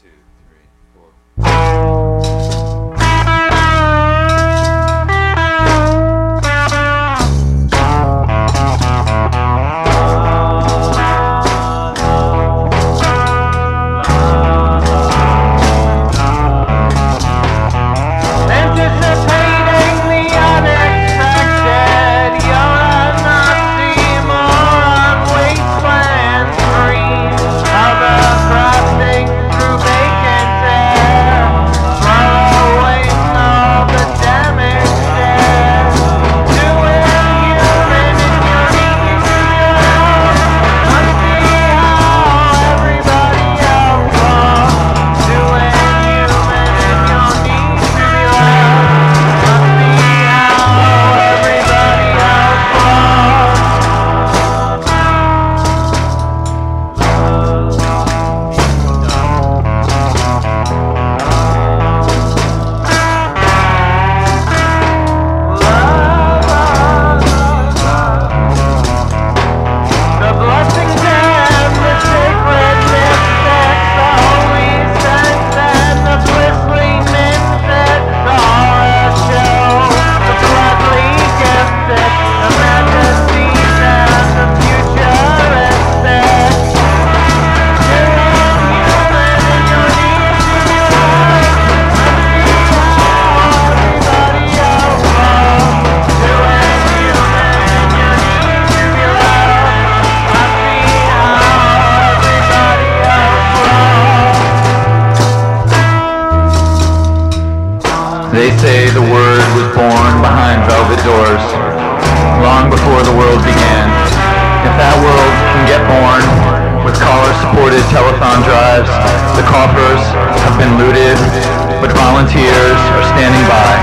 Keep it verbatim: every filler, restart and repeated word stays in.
They say the Word was born behind velvet doors, long before the world began. If that world can get born with caller-supported telethon drives, the coffers have been looted, but volunteers are standing by.